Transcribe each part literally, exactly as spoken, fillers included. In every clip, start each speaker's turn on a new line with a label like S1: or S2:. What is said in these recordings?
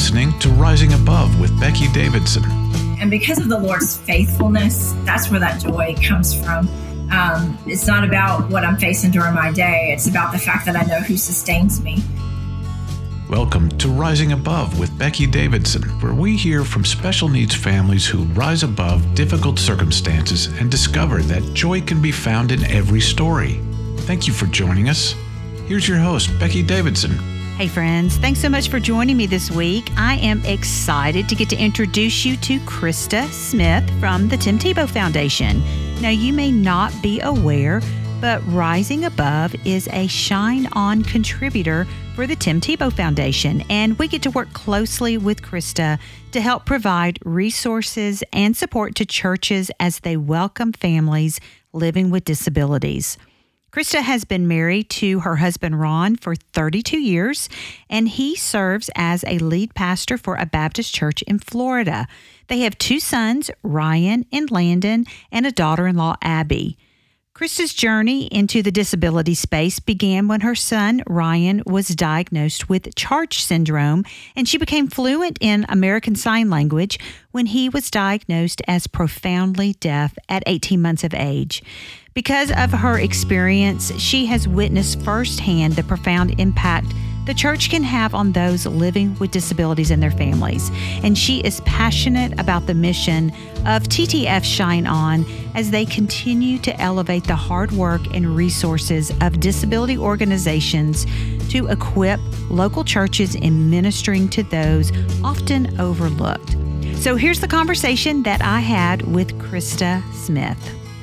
S1: listening to Rising Above with Becky Davidson.
S2: And because of the Lord's faithfulness, that's where that joy comes from. Um, it's not about what I'm facing during my day. It's about the fact that I know who sustains me.
S1: Welcome to Rising Above with Becky Davidson, where we hear from special needs families who rise above difficult circumstances and discover that joy can be found in every story. Thank you for joining us. Here's your host, Becky Davidson.
S3: Hey friends, thanks so much for joining me this week. I am excited to get to introduce you to Krista Smith from the Tim Tebow Foundation. Now, you may not be aware, but Rising Above is a Shine On contributor for the Tim Tebow Foundation, and we get to work closely with Krista to help provide resources and support to churches as they welcome families living with disabilities. Krista has been married to her husband, Ron, for thirty-two years, and he serves as a lead pastor for a Baptist church in Florida. They have two sons, Ryan and Landon, and a daughter-in-law, Abby. Krista's journey into the disability space began when her son, Ryan, was diagnosed with CHARGE syndrome, and she became fluent in American Sign Language when he was diagnosed as profoundly deaf at eighteen months of age. Because of her experience, she has witnessed firsthand the profound impact the church can have on those living with disabilities and their families. And she is passionate about the mission of T T F Shine On as they continue to elevate the hard work and resources of disability organizations to equip local churches in ministering to those often overlooked. So here's the conversation that I had with Krista Smith.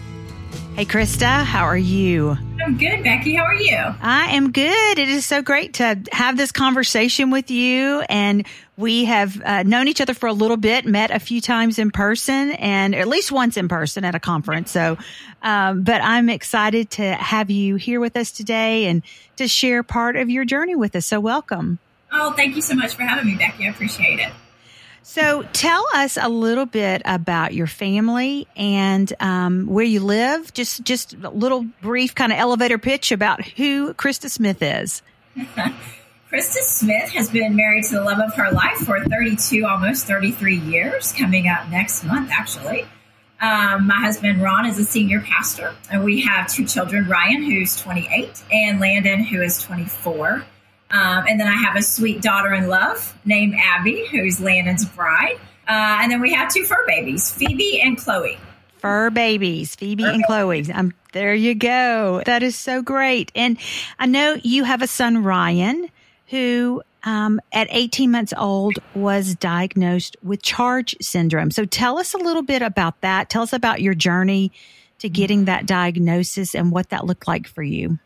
S3: Hey, Krista, how are you?
S2: I'm good, Becky. How are you?
S3: I am good. It is so great to have this conversation with you. And we have uh, known each other for a little bit, met a few times in person, and at least once in person at a conference. So, um, but I'm excited to have you here with us today and to share part of your journey with us. So welcome.
S2: Oh, thank you so much for having me, Becky. I appreciate it.
S3: So tell us a little bit about your family and um, where you live. Just just a little brief kind of elevator pitch about who Krista Smith is.
S2: Krista Smith has been married to the love of her life for thirty-two, almost thirty-three years, coming up next month, actually. Um, my husband, Ron, is a senior pastor, and we have two children, Ryan, who's twenty-eight, and Landon, who is twenty-four. Um, and then I have a sweet daughter-in-law named Abby, who's Landon's bride. Uh, and then we have two fur babies, Phoebe and Chloe.
S3: Fur babies, Phoebe fur and Chloe. Um, there you go. That is so great. And I know you have a son, Ryan, who um, at eighteen months old was diagnosed with CHARGE syndrome. So tell us a little bit about that. Tell us about your journey to getting that diagnosis and what that looked like for you.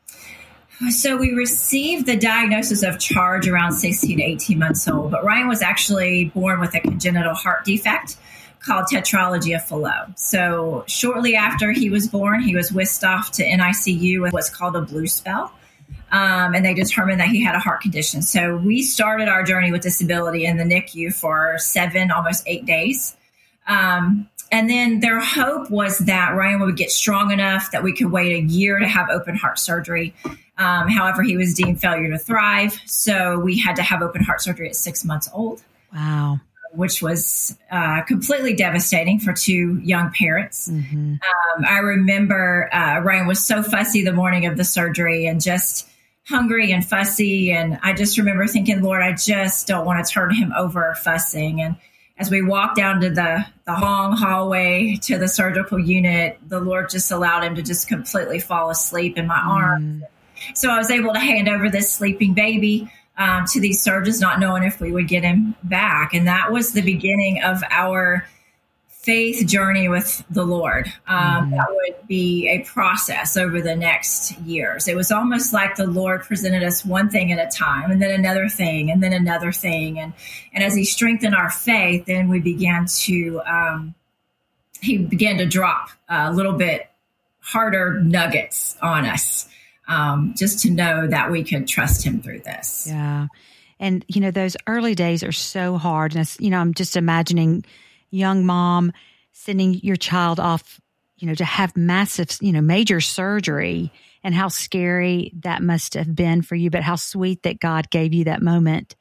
S2: So we received the diagnosis of CHARGE around sixteen to eighteen months old, but Ryan was actually born with a congenital heart defect called tetralogy of Fallot. So shortly after he was born, he was whisked off to N I C U with what's called a blue spell, um, and they determined that he had a heart condition. So we started our journey with disability in the N I C U for seven, almost eight days. Um, and then their hope was that Ryan would get strong enough that we could wait a year to have open heart surgery. Um, however, he was deemed failure to thrive. So we had to have open heart surgery at six months old.
S3: Wow.
S2: Which was uh, completely devastating for two young parents. Mm-hmm. Um, I remember uh, Ryan was so fussy the morning of the surgery and just hungry and fussy. And I just remember thinking, Lord, I just don't want to turn him over fussing. And as we walked down to the, the long hallway to the surgical unit, the Lord just allowed him to just completely fall asleep in my mm. arms. So I was able to hand over this sleeping baby um, to these surgeons, not knowing if we would get him back. And that was the beginning of our faith journey with the Lord. Um, mm. That would be a process over the next years. It was almost like the Lord presented us one thing at a time, and then another thing, and then another thing. And, and as he strengthened our faith, then we began to, um, he began to drop a little bit harder nuggets on us. Um, just to know that we could trust him through this.
S3: Yeah. And, you know, those early days are so hard. And, you know, I'm just imagining young mom sending your child off, you know, to have massive, you know, major surgery, and how scary that must have been for you, but how sweet that God gave you that moment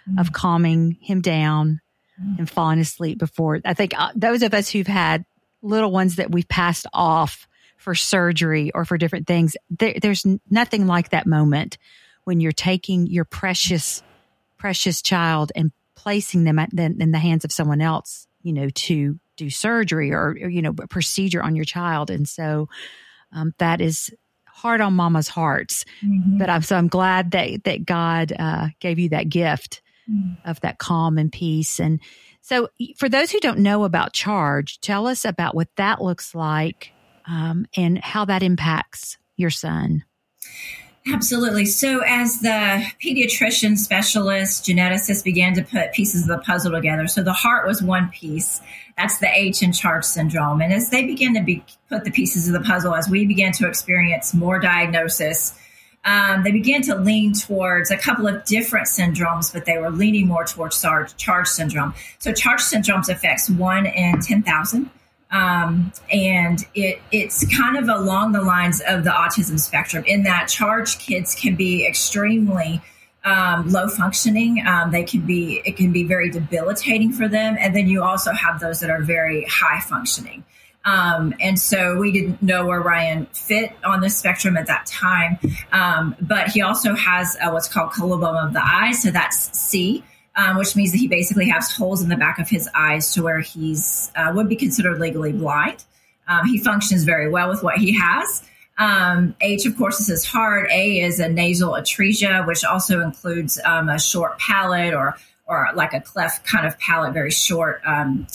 S3: mm-hmm. of calming him down mm-hmm. and falling asleep before. I think uh, those of us who've had little ones that we've passed off for surgery or for different things, there, there's nothing like that moment when you're taking your precious, precious child and placing them at the, in the hands of someone else, you know, to do surgery or, or you know, a procedure on your child. And so um, that is hard on mama's hearts. Mm-hmm. But I'm so I'm glad that that God uh, gave you that gift mm-hmm. of that calm and peace. And so for those who don't know about Charge, tell us about what that looks like um, and how that impacts your son.
S2: Absolutely. So as the pediatrician specialist, geneticist began to put pieces of the puzzle together. So the heart was one piece. That's the H in Charge syndrome. And as they began to be, put the pieces of the puzzle, as we began to experience more diagnosis, um, they began to lean towards a couple of different syndromes, but they were leaning more towards Charge, Charge syndrome. So Charge syndrome affects one in ten thousand. Um, and it it's kind of along the lines of the autism spectrum in that Charge kids can be extremely um, low functioning. Um, they can be it can be very debilitating for them. And then you also have those that are very high functioning. Um, and so we didn't know where Ryan fit on the spectrum at that time. Um, but he also has uh, what's called coloboma of the eye. So that's C. Um, which means that he basically has holes in the back of his eyes to where he's uh, would be considered legally blind. Um, he functions very well with what he has. Um, H, of course, is his heart. A is a nasal atresia, which also includes um, a short palate or or like a cleft kind of palate, very short um,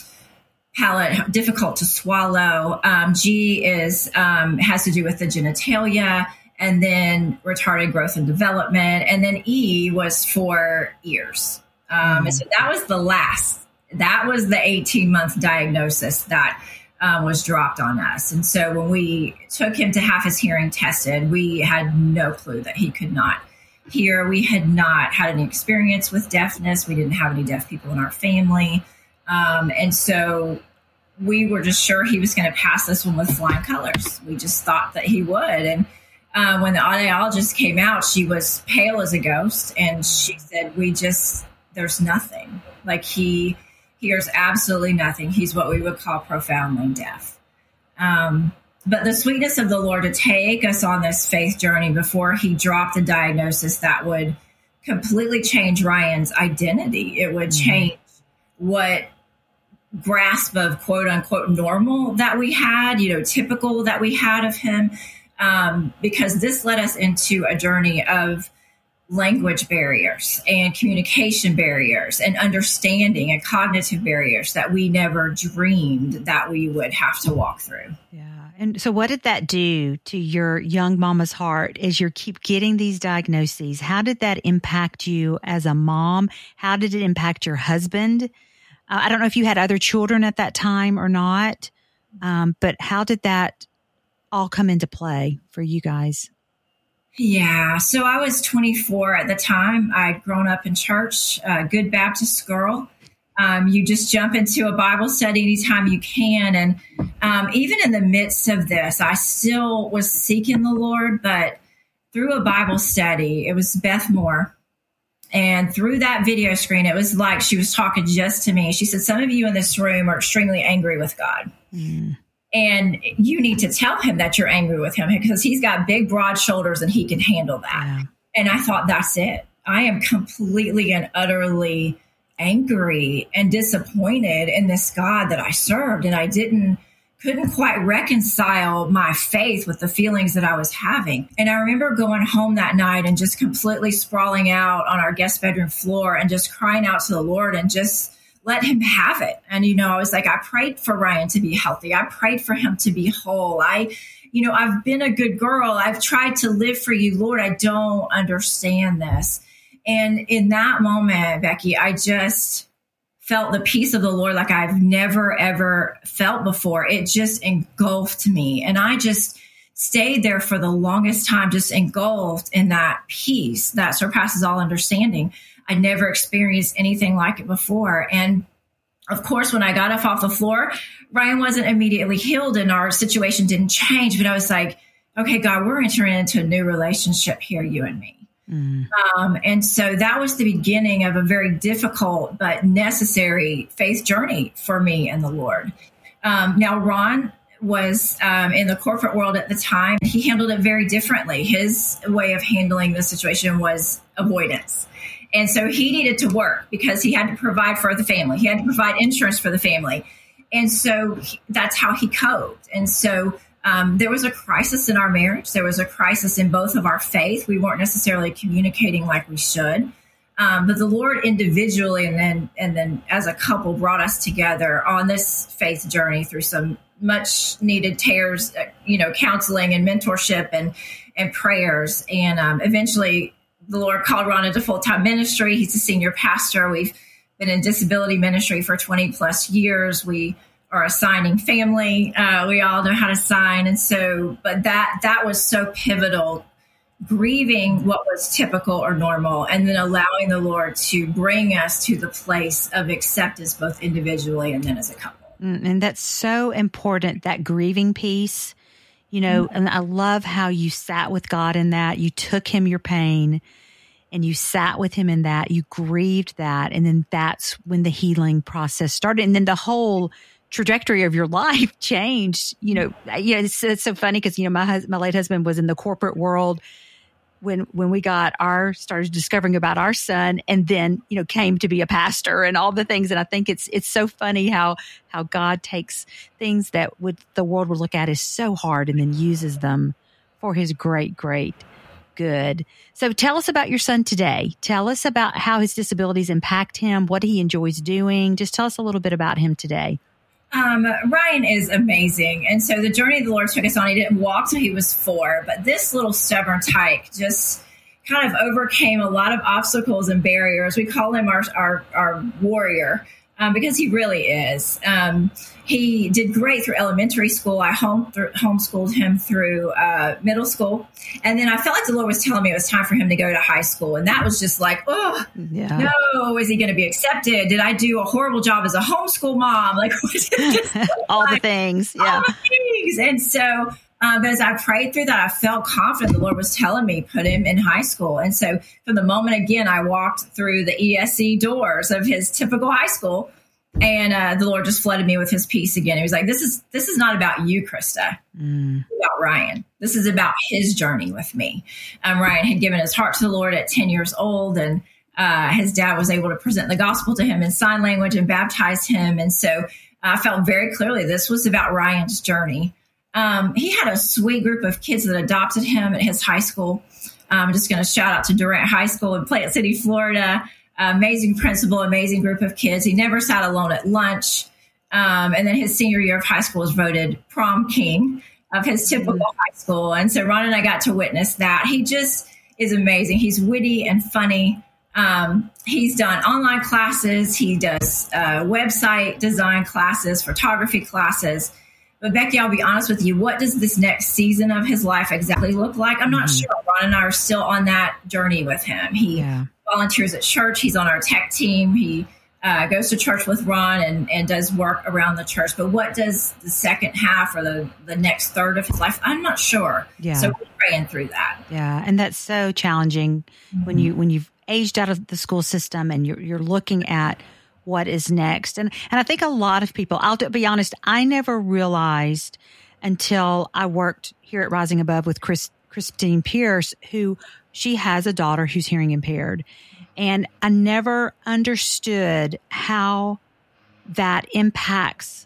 S2: palate, difficult to swallow. Um, G is um, has to do with the genitalia. And then retarded growth and development. And then E was for ears. Um, and so that was the last, that was the eighteen month diagnosis that um, was dropped on us. And so when we took him to have his hearing tested, we had no clue that he could not hear. We had not had any experience with deafness. We didn't have any deaf people in our family. Um, and so we were just sure he was going to pass this one with flying colors. We just thought that he would. And uh, when the audiologist came out, she was pale as a ghost. And she said, we just, there's nothing. Like he hears absolutely nothing. He's what we would call profoundly deaf. Um, but the sweetness of the Lord to take us on this faith journey before he dropped the diagnosis that would completely change Ryan's identity. It would change what grasp of quote unquote normal that we had, you know, typical that we had of him. Um, because this led us into a journey of language barriers and communication barriers and understanding and cognitive barriers that we never dreamed that we would have to walk through.
S3: Yeah. And so what did that do to your young mama's heart as you keep getting these diagnoses? How did that impact you as a mom? How did it impact your husband? Uh, I don't know if you had other children at that time or not, um, but how did that all come into play for you guys?
S2: Yeah. So I was twenty-four at the time. I'd grown up in church, a good Baptist girl. Um, you just jump into a Bible study anytime you can. And um, even in the midst of this, I still was seeking the Lord, but through a Bible study, it was Beth Moore. And through that video screen, it was like she was talking just to me. She said, some of you in this room are extremely angry with God. Mm. And you need to tell him that you're angry with him because he's got big, broad shoulders and he can handle that. Yeah. And I thought, that's it. I am completely and utterly angry and disappointed in this God that I served. And I didn't, couldn't quite reconcile my faith with the feelings that I was having. And I remember going home that night and just completely sprawling out on our guest bedroom floor and just crying out to the Lord and just let him have it. And, you know, I was like, I prayed for Ryan to be healthy. I prayed for him to be whole. I, you know, I've been a good girl. I've tried to live for you, Lord. I don't understand this. And in that moment, Becky, I just felt the peace of the Lord like I've never, ever felt before. It just engulfed me. And I just stayed there for the longest time, just engulfed in that peace that surpasses all understanding. I never experienced anything like it before. And of course, when I got up off the floor, Ryan wasn't immediately healed and our situation didn't change. But I was like, okay, God, we're entering into a new relationship here, you and me.
S3: Mm.
S2: Um, and so that was the beginning of a very difficult but necessary faith journey for me and the Lord. Um, now, Ron was um, in the corporate world at the time. He handled it very differently. His way of handling the situation was avoidance. And so he needed to work because he had to provide for the family. He had to provide insurance for the family. And so he, that's how he coped. And so um, there was a crisis in our marriage. There was a crisis in both of our faith. We weren't necessarily communicating like we should. Um, but the Lord individually and then and then as a couple brought us together on this faith journey through some much needed tears, you know, counseling and mentorship and and prayers. And um, eventually the Lord called Ron into full-time ministry. He's a senior pastor. We've been in disability ministry for twenty plus years. We are a signing family. Uh, we all know how to sign. And so, but that that was so pivotal, grieving what was typical or normal, and then allowing the Lord to bring us to the place of acceptance, both individually and then as a couple.
S3: And that's so important, that grieving piece, you know, mm-hmm. and I love how you sat with God in that. You took him your pain and you sat with him in that. You grieved that. And then that's when the healing process started. And then the whole trajectory of your life changed. You know, you know, it's, it's so funny because, you know, my hus- my late husband was in the corporate world when when we got our started discovering about our son, and then, you know, came to be a pastor and all the things. And I think it's it's so funny how how God takes things that would the world would look at as so hard and then uses them for his great, great good. So tell us about your son today. Tell us about how his disabilities impact him, what he enjoys doing. Just tell us a little bit about him today.
S2: Um, Ryan is amazing. And so the journey the Lord took us on, he didn't walk till he was four, but this little stubborn tyke just kind of overcame a lot of obstacles and barriers. We call him our, our, our warrior, um, because he really is. Um, he did great through elementary school. I home th- homeschooled him through uh, middle school. And then I felt like the Lord was telling me it was time for him to go to high school. And that was just like, oh, yeah. no, is he going to be accepted? Did I do a horrible job as a homeschool mom? Like,
S3: all the things. Yeah.
S2: All the things. And so, um, as I prayed through that, I felt confident the Lord was telling me, put him in high school. And so from the moment, again, I walked through the E S C doors of his typical high school, and uh, the Lord just flooded me with his peace again. He was like, this is this is not about you, Krista.
S3: Mm.
S2: It's about Ryan. This is about his journey with me. Um, Ryan had given his heart to the Lord at ten years old, and uh, his dad was able to present the gospel to him in sign language and baptize him. And so I felt very clearly this was about Ryan's journey. Um, he had a sweet group of kids that adopted him at his high school. I'm just going to shout out to Durant High School in Plant City, Florida. Uh, amazing principal, amazing group of kids. He never sat alone at lunch. Um, and then his senior year of high school was voted prom king of his typical mm-hmm. high school. And so Ron and I got to witness that. He just is amazing. He's witty and funny. Um, he's done online classes. He does uh, website design classes, photography classes. But Becky, I'll be honest with you. What does this next season of his life exactly look like? I'm not mm-hmm. sure. Ron and I are still on that journey with him. He yeah. volunteers at church. He's on our tech team. He uh, goes to church with Ron and, and does work around the church. But what does the second half or the, the next third of his life? I'm not sure.
S3: Yeah.
S2: So we're praying through that.
S3: Yeah. And that's so challenging mm-hmm. when you, when you've aged out of the school system and you're, you're looking at what is next. And, and I think a lot of people, I'll be honest, I never realized until I worked here at Rising Above with Chris, Christine Pierce, who she has a daughter who's hearing impaired. And I never understood how that impacts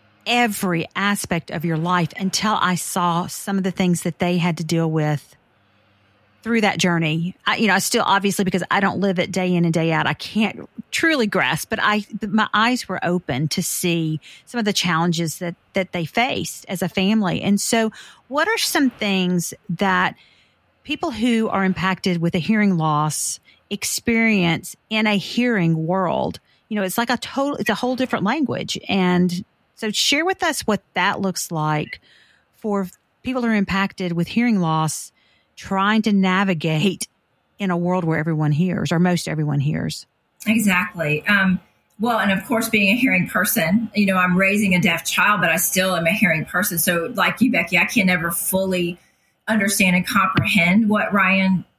S3: every aspect of your life until I saw some of the things that they had to deal with through that journey. I, you know, I still, obviously, because I don't live it day in and day out, I can't truly grasp, but I, but my eyes were open to see some of the challenges that, that they faced as a family. And so what are some things that people who are impacted with a hearing loss experience in a hearing world? You know, it's like a total, it's a whole different language. And so share with us what that looks like for people who are impacted with hearing loss, trying to navigate in a world where everyone hears, or most everyone hears.
S2: Exactly. Um, well, and of course, being a hearing person, you know, I'm raising a deaf child, but I still am a hearing person. So like you, Becky, I can never fully understand and comprehend what Ryan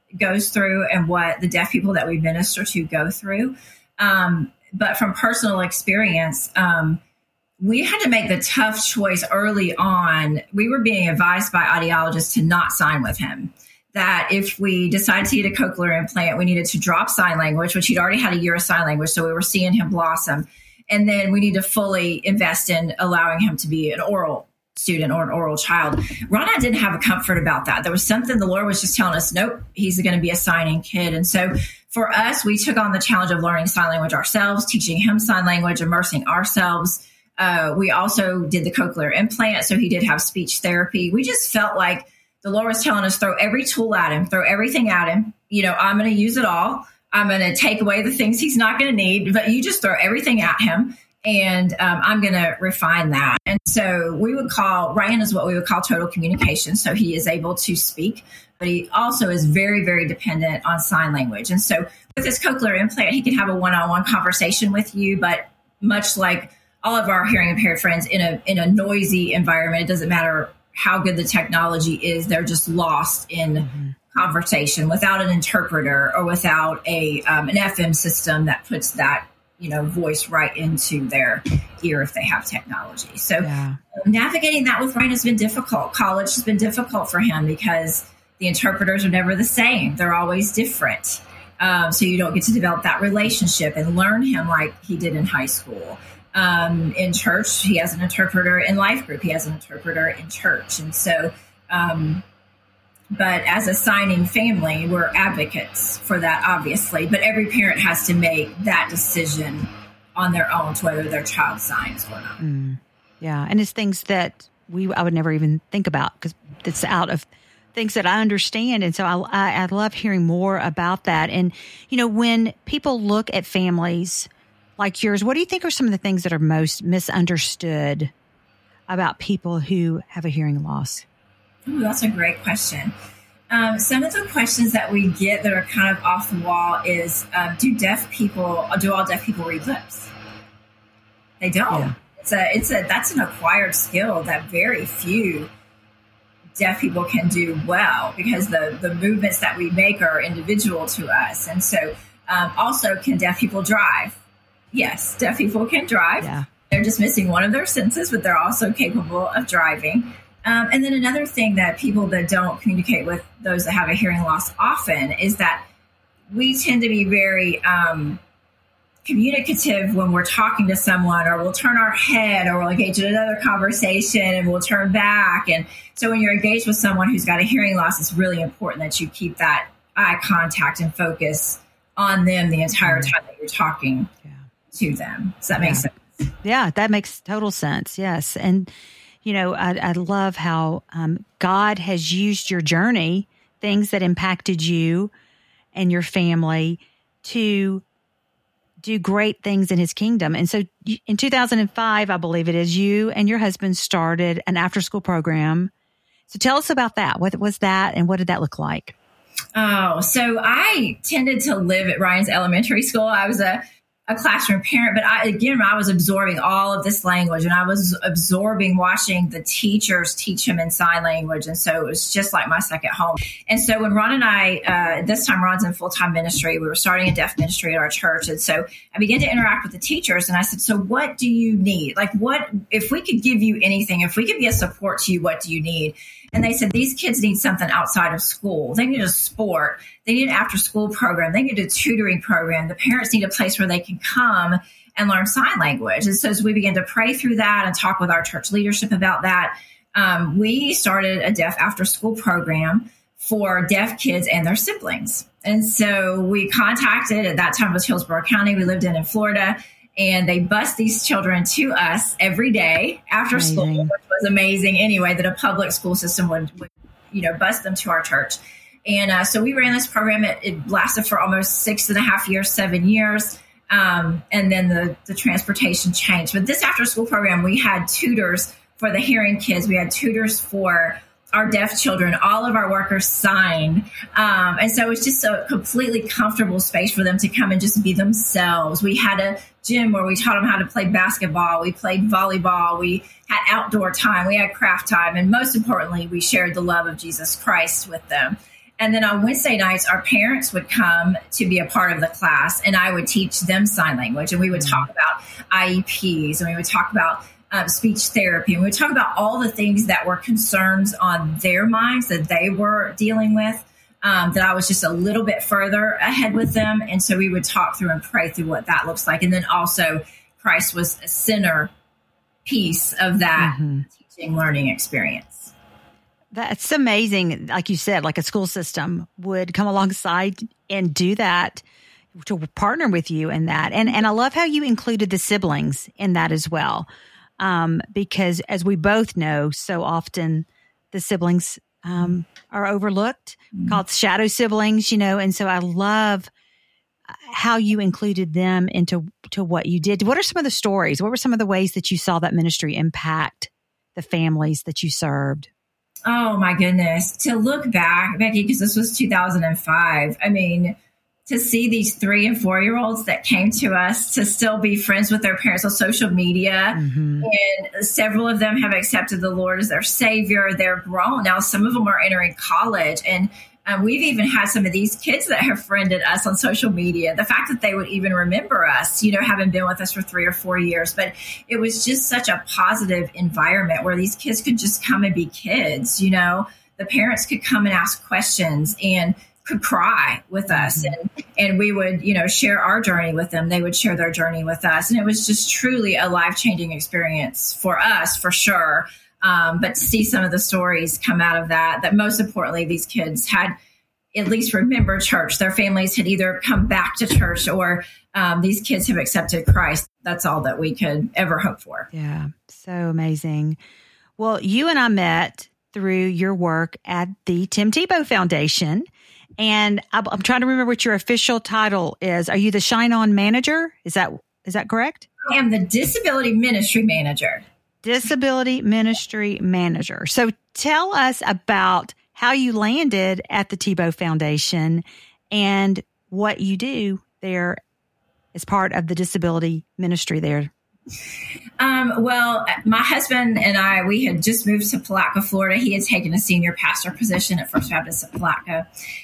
S2: goes through and what the deaf people that we minister to go through. Um, but from personal experience, um, we had to make the tough choice early on. We were being advised by audiologists to not sign with him. That if we decided to get a cochlear implant, we needed to drop sign language, which he'd already had a year of sign language. So we were seeing him blossom. And then we need to fully invest in allowing him to be an oral student or an oral child. Ron and I didn't have a comfort about that. There was something the Lord was just telling us, nope, he's going to be a signing kid. And so for us, we took on the challenge of learning sign language ourselves, teaching him sign language, immersing ourselves. Uh, we also did the cochlear implant, so he did have speech therapy. We just felt like the Lord was telling us, throw every tool at him, throw everything at him. You know, I'm going to use it all. I'm going to take away the things he's not going to need, but you just throw everything at him, and um, I'm going to refine that. And so we would call, Ryan is what we would call total communication. So he is able to speak, but he also is very, very dependent on sign language. And so with this cochlear implant, he can have a one-on-one conversation with you, but much like all of our hearing impaired friends in a in a noisy environment, it doesn't matter how good the technology is, they're just lost in mm-hmm. conversation without an interpreter or without a um, an F M system that puts that, you know, voice right into their ear if they have technology. So yeah. navigating that with Ryan has been difficult. College has been difficult for him because the interpreters are never the same. They're always different. Um, so you don't get to develop that relationship and learn him like he did in high school. Um, in church, he has an interpreter. In life group, he has an interpreter in church. And so, um, but as a signing family, we're advocates for that, obviously. But every parent has to make that decision on their own to whether their child signs or not.
S3: Mm, yeah. And it's things that we I would never even think about because it's out of things that I understand. And so I, I, I love hearing more about that. And, you know, when people look at families like yours, what do you think are some of the things that are most misunderstood about people who have a hearing loss?
S2: Ooh, that's a great question. Um, some of the questions that we get that are kind of off the wall is, um, do deaf people, do all deaf people read lips? They don't. Yeah. It's a, it's a, that's an acquired skill that very few deaf people can do well because the, the movements that we make are individual to us. And so um, also, can deaf people drive? Yes, deaf people can drive. Yeah. They're just missing one of their senses, but they're also capable of driving. Um, and then another thing that people that don't communicate with those that have a hearing loss often is that we tend to be very um, communicative when we're talking to someone, or we'll turn our head, or we'll engage in another conversation and we'll turn back. And so when you're engaged with someone who's got a hearing loss, it's really important that you keep that eye contact and focus on them the entire time that you're talking yeah. to them. Does that
S3: yeah.
S2: make sense?
S3: Yeah, that makes total sense. Yes. And, you know, I, I love how um, God has used your journey, things that impacted you and your family, to do great things in his kingdom. And so in two thousand five, I believe it is, you and your husband started an after-school program. So tell us about that. What was that and what did that look like?
S2: Oh, so I tended to live at Ryan's elementary school. I was a a classroom parent, but I, again, I was absorbing all of this language, and I was absorbing watching the teachers teach him in sign language. And so it was just like my second home. And so when Ron and I, uh, this time Ron's in full-time ministry, we were starting a deaf ministry at our church. And so I began to interact with the teachers, and I said, so what do you need? Like, what, if we could give you anything, if we could be a support to you, what do you need? And they said, these kids need something outside of school. They need a sport. They need an after-school program. They need a tutoring program. The parents need a place where they can come and learn sign language. And so as we began to pray through that and talk with our church leadership about that, um, we started a deaf after-school program for deaf kids and their siblings. And so we contacted, at that time it was Hillsborough County we lived in in Florida, and they bus these children to us every day after amazing. School, which was amazing anyway, that a public school system would, would you know, bus them to our church. And uh, so we ran this program. It, it lasted for almost six and a half years, seven years. Um, and then the, the transportation changed. But this after school program, we had tutors for the hearing kids. We had tutors for our deaf children. All of our workers signed. Um, and so it was just a completely comfortable space for them to come and just be themselves. We had a gym where we taught them how to play basketball. We played volleyball. We had outdoor time. We had craft time. And most importantly, we shared the love of Jesus Christ with them. And then on Wednesday nights, our parents would come to be a part of the class, and I would teach them sign language. And we would talk about I E Ps, and we would talk about um, speech therapy, and we would talk about all the things that were concerns on their minds that they were dealing with, um, that I was just a little bit further ahead with them. And so we would talk through and pray through what that looks like. And then also Christ was a center piece of that mm-hmm. teaching, learning experience.
S3: That's amazing. Like you said, like a school system would come alongside and do that, to partner with you in that. And and I love how you included the siblings in that as well. Um, because as we both know, so often the siblings um, are overlooked, mm-hmm. called shadow siblings, you know. And so I love how you included them into to what you did. What are some of the stories? What were some of the ways that you saw that ministry impact the families that you served?
S2: Oh, my goodness. To look back, Becky, because this was two thousand five, I mean, to see these three and four year olds that came to us to still be friends with their parents on social media. Mm-hmm. And several of them have accepted the Lord as their Savior. They're grown. Now, some of them are entering college. And um, we've even had some of these kids that have friended us on social media. The fact that they would even remember us, you know, having been with us for three or four years. But it was just such a positive environment where these kids could just come and be kids, you know. The parents could come and ask questions and could cry with us, and, and we would, you know, share our journey with them. They would share their journey with us. And it was just truly a life-changing experience for us, for sure. Um, but to see some of the stories come out of that, that most importantly, these kids had at least remembered church. Their families had either come back to church or um, these kids have accepted Christ. That's all that we could ever hope for.
S3: Yeah, so amazing. Well, you and I met through your work at the Tim Tebow Foundation. And I'm trying to remember what your official title is. Are you the Shine On Manager? Is that is that correct?
S2: I am the Disability Ministry Manager.
S3: Disability Ministry Manager. So tell us about how you landed at the Tebow Foundation and what you do there as part of the disability ministry there.
S2: Um, well, my husband and I, we had just moved to Palatka, Florida. He had taken a senior pastor position at First Baptist at Palatka.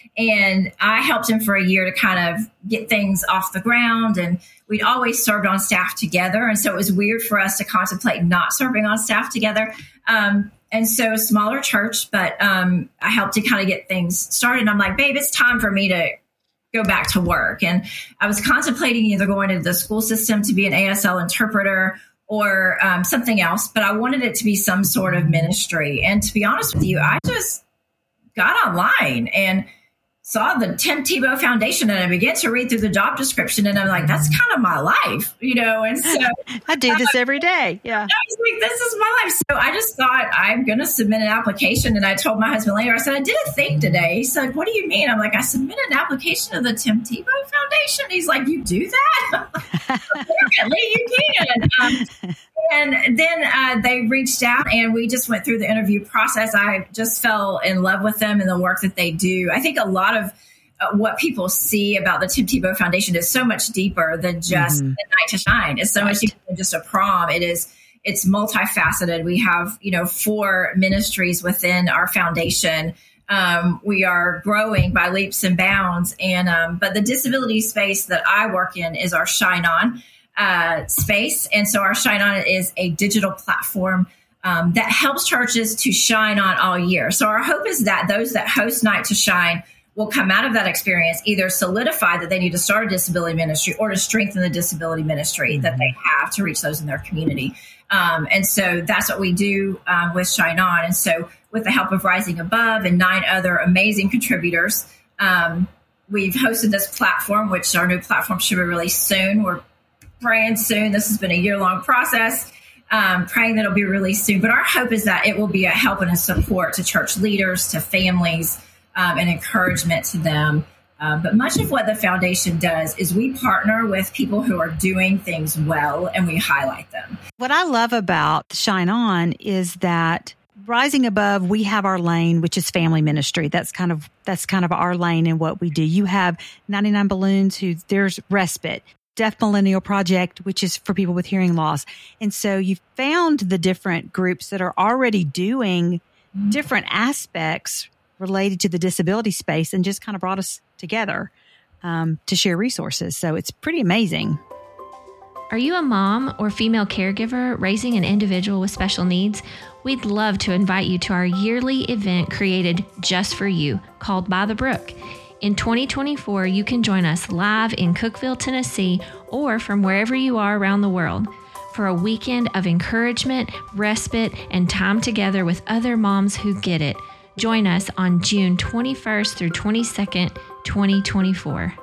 S2: And I helped him for a year to kind of get things off the ground. And we'd always served on staff together. And so it was weird for us to contemplate not serving on staff together. Um, and so a smaller church, but um, I helped to kind of get things started. And I'm like, babe, it's time for me to go back to work. And I was contemplating either going into the school system to be an A S L interpreter or um, something else, but I wanted it to be some sort of ministry. And to be honest with you, I just got online and saw the Tim Tebow Foundation, and I began to read through the job description, and I'm like, that's kind of my life, you know? And so
S3: I do this every day. Yeah.
S2: I was like, this is my life. So I just thought I'm going to submit an application. And I told my husband later, I said, I did a thing today. He's like, what do you mean? I'm like, I submitted an application to the Tim Tebow Foundation. He's like, you do that? Apparently you can. Um, And then uh, they reached out and we just went through the interview process. I just fell in love with them and the work that they do. I think a lot of uh, what people see about the Tim Tebow Foundation is so much deeper than just mm-hmm. the night to shine. It's so right. much deeper than just a prom. It is, it's multifaceted. We have, you know, four ministries within our foundation. Um, we are growing by leaps and bounds. And, um, but the disability space that I work in is our Shine On uh, space. And so our Shine On is a digital platform um, that helps churches to shine on all year. So our hope is that those that host Night to Shine will come out of that experience either solidify that they need to start a disability ministry or to strengthen the disability ministry mm-hmm. that they have to reach those in their community. Um, and so that's what we do um, with Shine On. And so with the help of Rising Above and nine other amazing contributors, um, we've hosted this platform, which our new platform should be released soon. We're praying soon. This has been a year-long process, um, praying that it'll be released soon. But our hope is that it will be a help and a support to church leaders, to families, um, and encouragement to them. Um, but much of what the foundation does is we partner with people who are doing things well, and we highlight them.
S3: What I love about Shine On is that Rising Above, we have our lane, which is family ministry. That's kind of that's kind of our lane in what we do. You have ninety-nine Balloons, who there's respite. Deaf Millennial Project, which is for people with hearing loss. And so you found the different groups that are already doing mm-hmm. different aspects related to the disability space and just kind of brought us together um, to share resources. So it's pretty amazing.
S4: Are you a mom or female caregiver raising an individual with special needs? We'd love to invite you to our yearly event created just for you, called By the Brook. In twenty twenty-four, you can join us live in Cookeville, Tennessee, or from wherever you are around the world for a weekend of encouragement, respite, and time together with other moms who get it. Join us on June twenty-first through twenty-second, twenty twenty-four.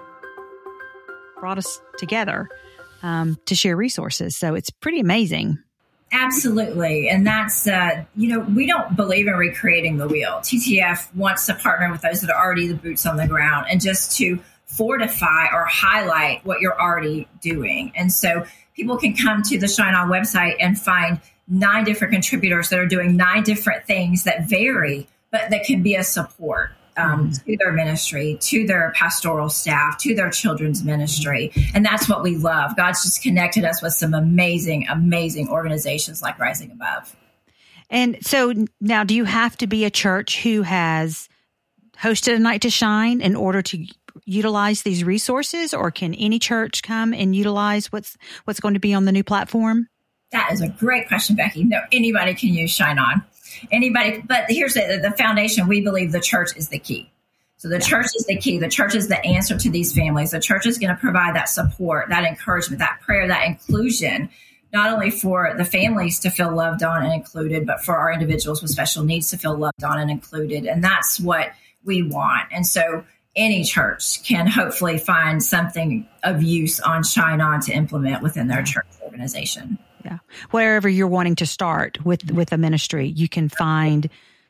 S3: Brought us together um, to share resources. So it's pretty amazing.
S2: Absolutely. And that's, uh, you know, we don't believe in recreating the wheel. T T F wants to partner with those that are already the boots on the ground and just to fortify or highlight what you're already doing. And so people can come to the Shine On website and find nine different contributors that are doing nine different things that vary, but that can be a support um, mm. to their ministry, to their pastoral staff, to their children's ministry. And that's what we love. God's just connected us with some amazing, amazing organizations like Rising Above.
S3: And so now, do you have to be a church who has hosted a Night to Shine in order to utilize these resources, or can any church come and utilize what's what's going to be on the new platform?
S2: That is a great question, Becky. No, anybody can use Shine On. Anybody, but here's the, the foundation. We believe the church is the key. So the yeah. church is the key. The church is the answer to these families. The church is going to provide that support, that encouragement, that prayer, that inclusion, not only for the families to feel loved on and included, but for our individuals with special needs to feel loved on and included. And that's what we want. And so any church can hopefully find something of use on Shine On to implement within their church organization.
S3: Yeah. Wherever you're wanting to start with, with a ministry, you can find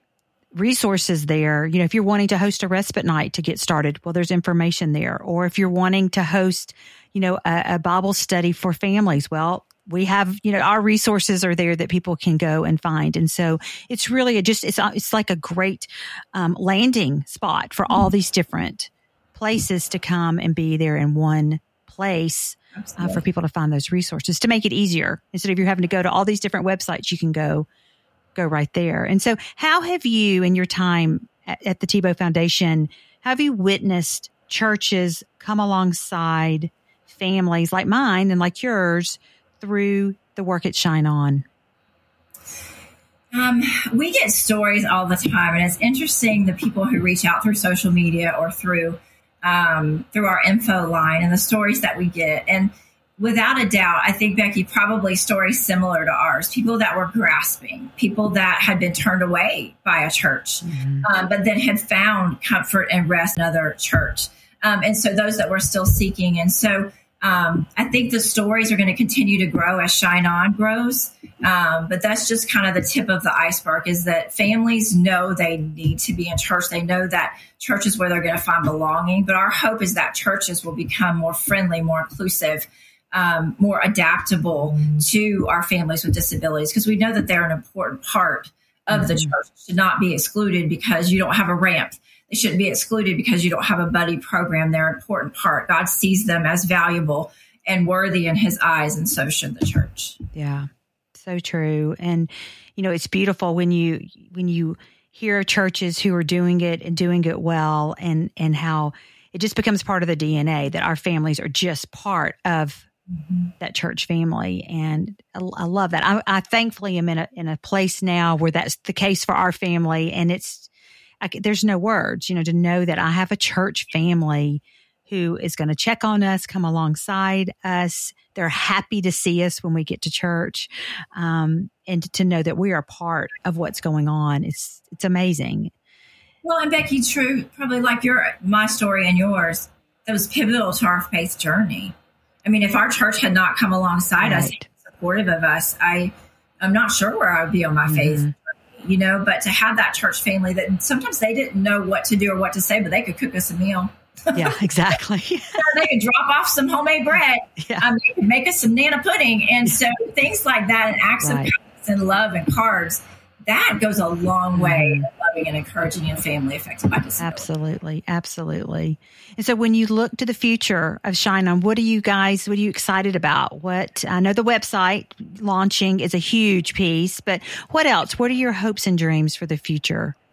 S3: resources there. You know, if you're wanting to host a respite night to get started, well, there's information there. Or if you're wanting to host, you know, a, a Bible study for families, well, we have, you know, our resources are there that people can go and find. And so it's really a just, it's, it's like a great um, landing spot for all these different places to come and be there in one place uh, for people to find those resources to make it easier. Instead of you having to go to all these different websites, you can go, go right there. And so how have you, in your time at, at the Tebow Foundation, have you witnessed churches come alongside families like mine and like yours through the work at Shine On?
S2: Um, we get stories all the time, and it's interesting the people who reach out through social media or through um, through our info line and the stories that we get. And without a doubt, I think, Becky, probably stories similar to ours, people that were grasping, people that had been turned away by a church, mm-hmm. um, but then had found comfort and rest in another church. Um, and so those that were still seeking. And so Um, I think the stories are going to continue to grow as Shine On grows. Um, but that's just kind of the tip of the iceberg, is that families know they need to be in church. They know that church is where they're going to find belonging. But our hope is that churches will become more friendly, more inclusive, um, more adaptable to our families with disabilities, because we know that they're an important part of mm-hmm. the church. It should not be excluded because you don't have a ramp. They shouldn't be excluded because you don't have a buddy program. They're an important part. God sees them as valuable and worthy in his eyes, and so should the church.
S3: Yeah, so true. And, you know, it's beautiful when you when you hear churches who are doing it and doing it well, and, and how it just becomes part of the D N A that our families are just part of mm-hmm. that church family. And I, I love that. I, I thankfully am in a, in a place now where that's the case for our family. And it's, I, there's no words, you know, to know that I have a church family who is going to check on us, come alongside us. They're happy to see us when we get to church, um, and to know that we are part of what's going on. It's it's amazing.
S2: Well, and Becky, true, probably like your my story and yours, that was pivotal to our faith journey. I mean, if our church had not come alongside right. us, supportive of us, I I'm not sure where I would be on my mm-hmm. faith. You know, but to have that church family that sometimes they didn't know what to do or what to say, but they could cook us a meal.
S3: Yeah, exactly.
S2: They could drop off some homemade bread. Yeah. Um, they could make us some Nana pudding. And so things like that, and acts right. of kindness and love and cards, that goes a long way in loving and encouraging a family affected by disability.
S3: Absolutely. Absolutely. And so when you look to the future of Shine On, what are you guys, what are you excited about? What, I know the website launching is a huge piece, but what else? What are your hopes and dreams for the future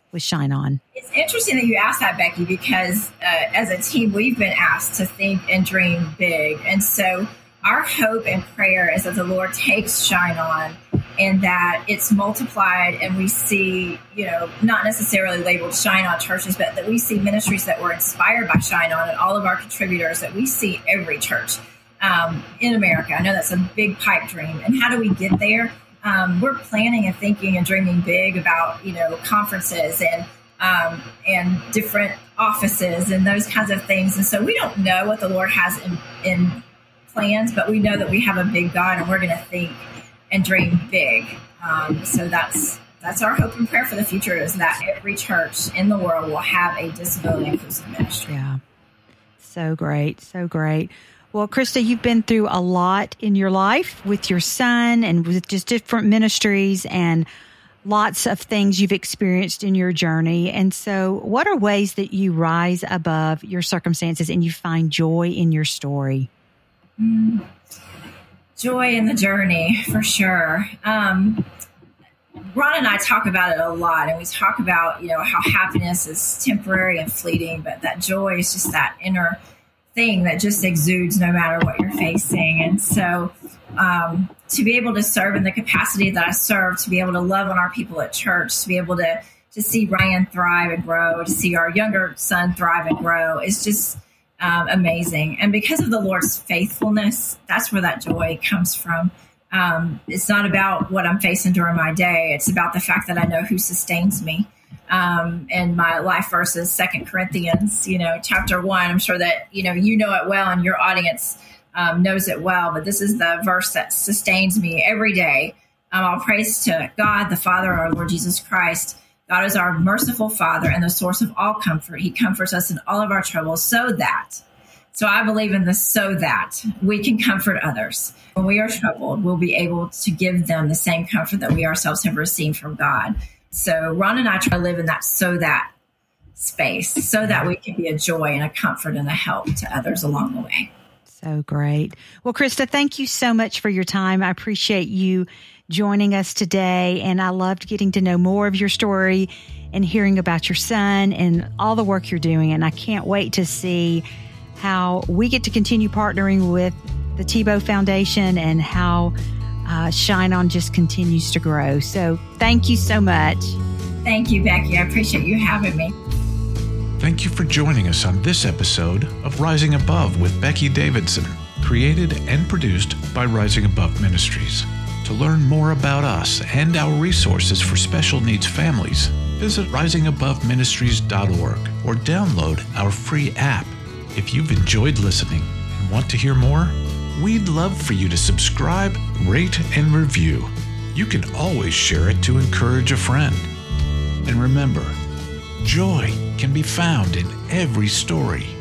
S3: with Shine On?
S2: It's interesting that you asked that, Becky, because uh, as a team, we've been asked to think and dream big. And so our hope and prayer is that the Lord takes Shine On and that it's multiplied, and we see, you know, not necessarily labeled Shine On churches, but that we see ministries that were inspired by Shine On and all of our contributors, that we see every church um, in America. I know that's a big pipe dream. And how do we get there? Um, we're planning and thinking and dreaming big about, you know, conferences and um, and different offices and those kinds of things. And so we don't know what the Lord has in, in plans, but we know that we have a big God, and we're going to think and dream big. Um, so that's that's our hope and prayer for the future, is that every church in the world will have a disability inclusive ministry.
S3: Yeah. So great. So great. Well, Krista, you've been through a lot in your life with your son and with just different ministries and lots of things you've experienced in your journey. And so what are ways that you rise above your circumstances and you find joy in your story?
S2: Mm. Joy in the journey, for sure. Um, Ron and I talk about it a lot, and we talk about, you know, how happiness is temporary and fleeting, but that joy is just that inner thing that just exudes no matter what you're facing. And so um, to be able to serve in the capacity that I serve, to be able to love on our people at church, to be able to, to see Ryan thrive and grow, to see our younger son thrive and grow, is just Um, amazing. And because of the Lord's faithfulness, that's where that joy comes from. Um, it's not about what I'm facing during my day. It's about the fact that I know who sustains me. Um, and my life verse is Second Corinthians, you know, chapter one. I'm sure that, you know, you know it well, and your audience um, knows it well, but this is the verse that sustains me every day. Um, I'll praise to God, the Father, our Lord Jesus Christ. God is our merciful Father and the source of all comfort. He comforts us in all of our troubles so that, so I believe in this, so that we can comfort others. When we are troubled, we'll be able to give them the same comfort that we ourselves have received from God. So Ron and I try to live in that so that space, so that we can be a joy and a comfort and a help to others along the way.
S3: So great. Well, Krista, thank you so much for your time. I appreciate you joining us today, and I loved getting to know more of your story and hearing about your son and all the work you're doing. And I can't wait to see how we get to continue partnering with the Tebow Foundation and how uh, Shine On just continues to grow. So thank you so much.
S2: Thank you, Becky. I appreciate you having me.
S1: Thank you for joining us on this episode of Rising Above with Becky Davidson, created and produced by Rising Above Ministries. To learn more about us and our resources for special needs families, visit rising above ministries dot org or download our free app. If you've enjoyed listening and want to hear more, we'd love for you to subscribe, rate, and review. You can always share it to encourage a friend. And remember, joy can be found in every story.